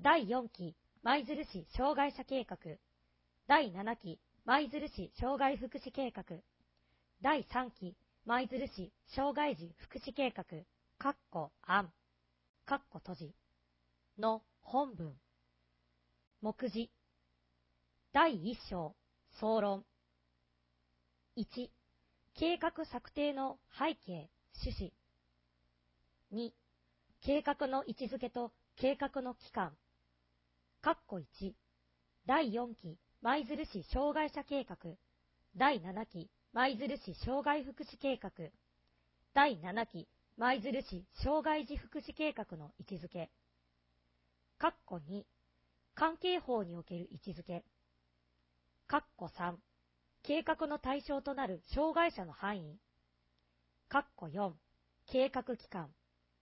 第4期舞鶴市障害者計画、第7期舞鶴市障害福祉計画、第3期舞鶴市障害児福祉計画、案、閉じの本文。目次。第1章、総論。1、計画策定の背景、趣旨。2、計画の位置づけと計画の期間。1、第4期舞鶴市障害者計画、第7期舞鶴市障害福祉計画、第7期舞鶴市障害児福祉計画の位置づけ。2、関係法における位置づけ。3、計画の対象となる障害者の範囲。4、計画期間。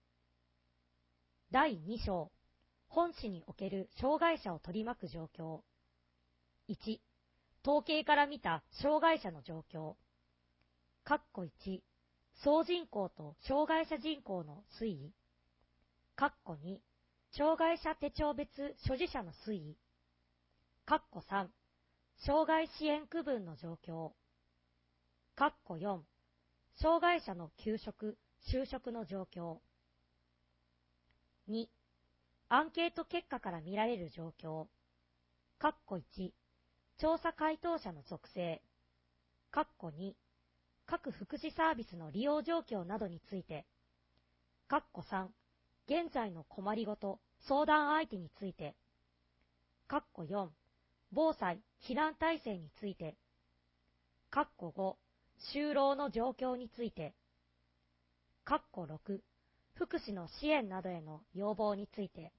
第2章、本市における障害者を取り巻く状況。1、統計から見た障害者の状況。1、総人口と障害者人口の推移。2、障害者手帳別所持者の推移。3、障害支援区分の状況。4、障害者の休職、就職の状況。2、アンケート結果から見られる状況。1、調査回答者の属性。2、各福祉サービスの利用状況などについて。3、現在の困りごと、相談相手について。4、防災、避難体制について。5、就労の状況について。6、福祉の支援などへの要望について。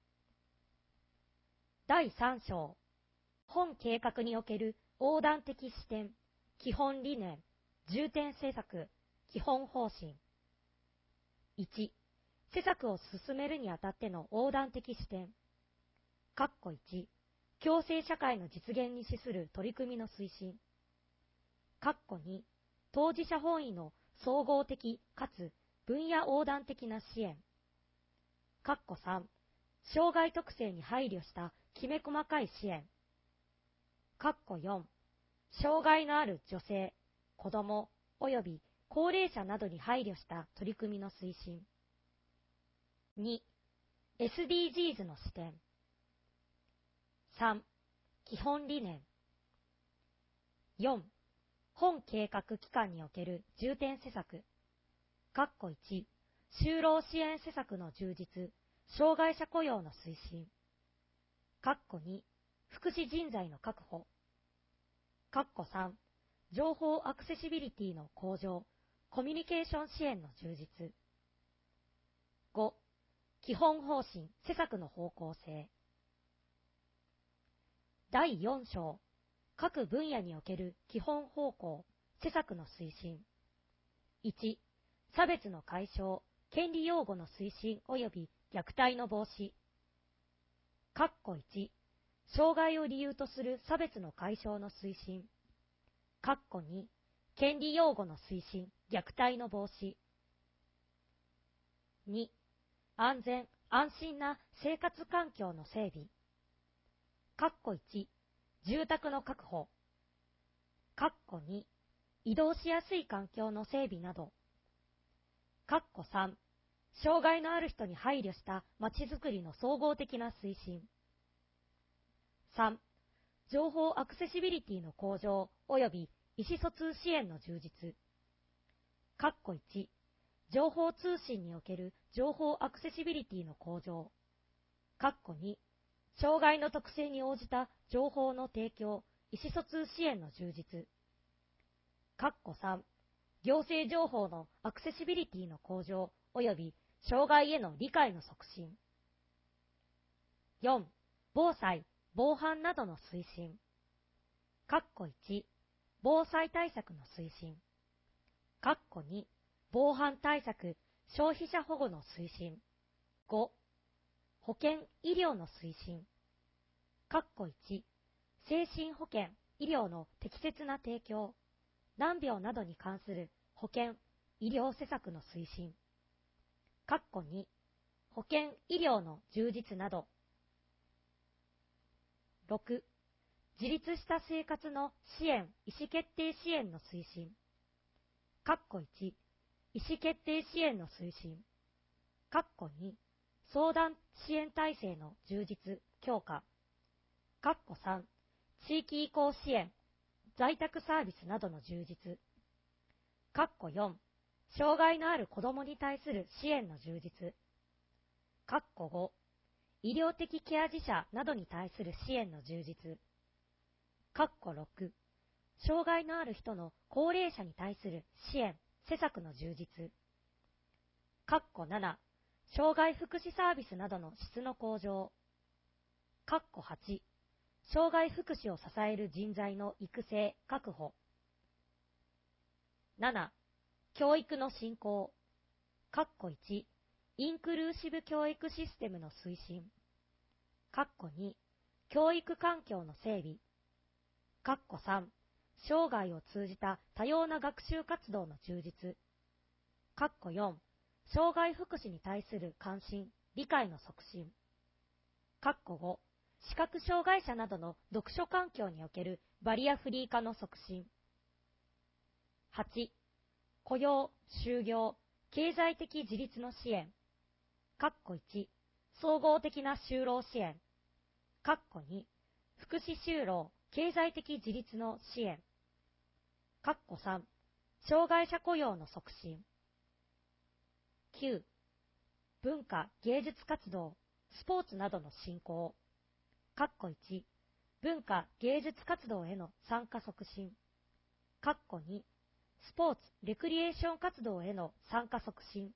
第3章、本計画における横断的視点、基本理念、重点施策、基本方針。1、施策を進めるにあたっての横断的視点。1、共生社会の実現に資する取り組みの推進。2、当事者本位の総合的かつ分野横断的な支援。3、障害特性に配慮したきめ細かい支援。4、障害のある女性、子供及び高齢者などに配慮した取り組みの推進。2、SDGs の視点。3、基本理念。4、本計画期間における重点施策。1、就労支援施策の充実、障害者雇用の推進。2、福祉人材の確保。3、情報アクセシビリティの向上、コミュニケーション支援の充実。5、基本方針、施策の方向性。第4章、各分野における基本方向、施策の推進。1、差別の解消、権利擁護の推進及び虐待の防止。1、障害を理由とする差別の解消の推進。2、権利擁護の推進、虐待の防止。2、安全・安心な生活環境の整備。1、住宅の確保。2、移動しやすい環境の整備など。3、障害のある人に配慮したまちづくりの総合的な推進。3、情報アクセシビリティの向上及び意思疎通支援の充実。1、情報通信における情報アクセシビリティの向上。2、障害の特性に応じた情報の提供、意思疎通支援の充実。3、行政情報のアクセシビリティの向上及び障害への理解の促進。4、防災、防犯などの推進。1、防災対策の推進。2、防犯対策、消費者保護の推進。5、保健、医療の推進。1、精神保健、医療の適切な提供。難病などに関する保健、医療施策の推進。2、保健、医療の充実など。 6、自立した生活の支援・意思決定支援の推進。1、意思決定支援の推進。2、相談支援体制の充実・強化。3、地域移行支援、在宅サービスなどの充実。4、障害のある子どもに対する支援の充実。5、医療的ケア児者などに対する支援の充実。6、障害のある人の高齢者に対する支援・施策の充実。7、障害福祉サービスなどの質の向上。8、障害福祉を支える人材の育成・確保。7、教育の振興。1、インクルーシブ教育システムの推進。2、教育環境の整備。3、生涯を通じた多様な学習活動の充実。4、障害福祉に対する関心・理解の促進。5、視覚障害者などの読書環境におけるバリアフリー化の促進。8、雇用・就業・経済的自立の支援。1、総合的な就労支援。2、福祉就労・経済的自立の支援。3、障害者雇用の促進。9、文化・芸術活動、スポーツなどの振興。1、文化・芸術活動への参加促進。2、スポーツ・レクリエーション活動への参加促進。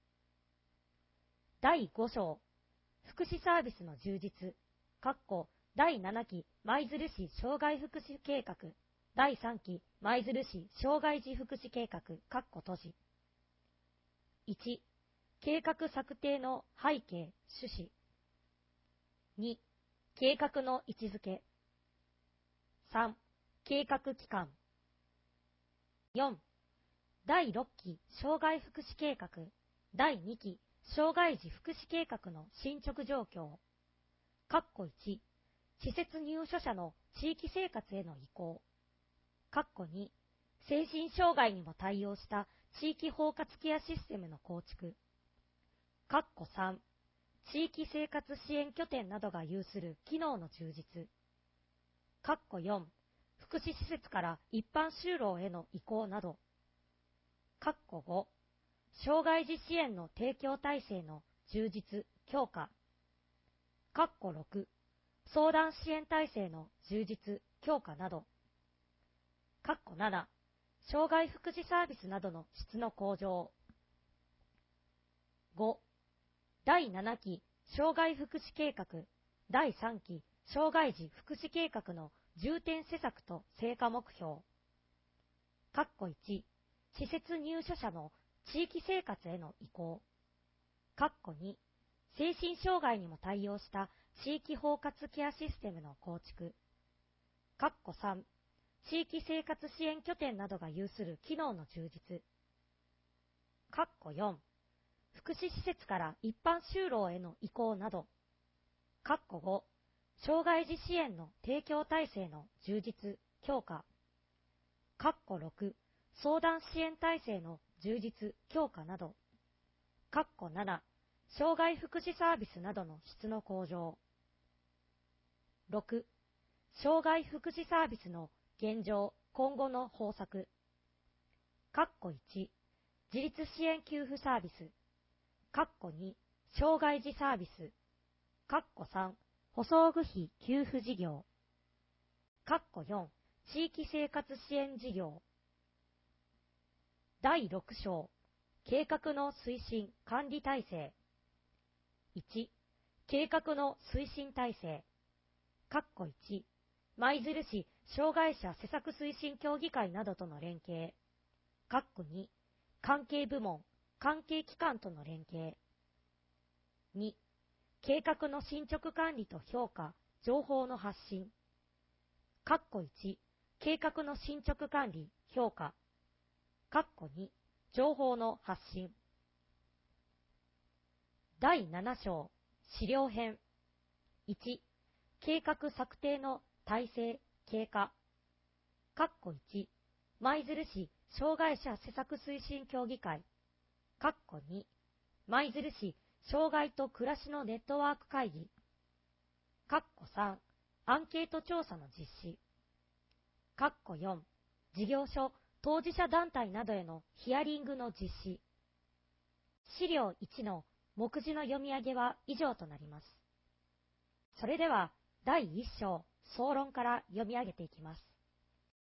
第5章、福祉サービスの充実。第7期舞鶴市障害福祉計画。第3期舞鶴市障害児福祉計画。閉じ。1、計画策定の背景・趣旨。2、計画の位置づけ。3、計画期間。4、第6期障害福祉計画。第2期障害児福祉計画の進捗状況。1、施設入所者の地域生活への移行。2、精神障害にも対応した地域包括ケアシステムの構築。3、地域生活支援拠点などが有する機能の充実。4、福祉施設から一般就労への移行など。5、障害児支援の提供体制の充実・強化。6、相談支援体制の充実・強化など。7、障害福祉サービスなどの質の向上。5、第7期障害福祉計画。第3期障害児福祉計画の重点施策と成果目標。1、施設入所者の地域生活への移行。2、精神障害にも対応した地域包括ケアシステムの構築。3、地域生活支援拠点などが有する機能の充実。4、福祉施設から一般就労への移行など。5、障害児支援の提供体制の充実・強化。6、相談支援体制の充実・強化など。7、障害福祉サービスなどの質の向上。6、障害福祉サービスの現状・今後の方策。1、自立支援給付サービス。2、障害児サービス。3、補装具費給付事業。4、地域生活支援事業。第6章、計画の推進管理体制。1、計画の推進体制。1、舞鶴市障害者施策推進協議会などとの連携。2、関係部門、関係機関との連携。2、計画の進捗管理と評価、情報の発信。1、計画の進捗管理、評価。2、情報の発信。第7章、資料編。1、 計画策定の体制、経過。1、舞鶴市障害者施策推進協議会。2、舞鶴市障害と暮らしのネットワーク会議。3、アンケート調査の実施。4、事業所、当事者団体などへのヒアリングの実施。資料1の目次の読み上げは以上となります。それでは、第1章、総論から読み上げていきます。